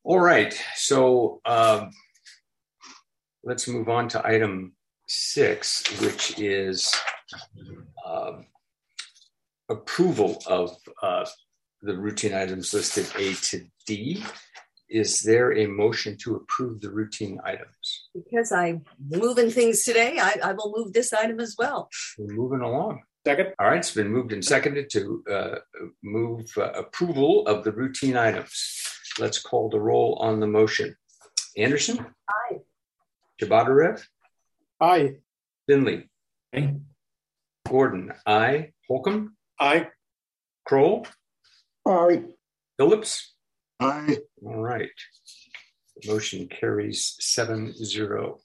All right, so let's move on to item 6, which is approval of the routine items listed A to D. Is there a motion to approve the routine items? Because I'm moving things today, I will move this item as well. We're moving along. Second. All right, it's been moved and seconded to move approval of the routine items. Let's call the roll on the motion. Anderson? Aye. Jabatarev? Aye. Finley? Aye. Gordon? Aye. Holcomb? Aye. Kroll? Aye. Phillips? Aye. All right. The motion carries 7-0.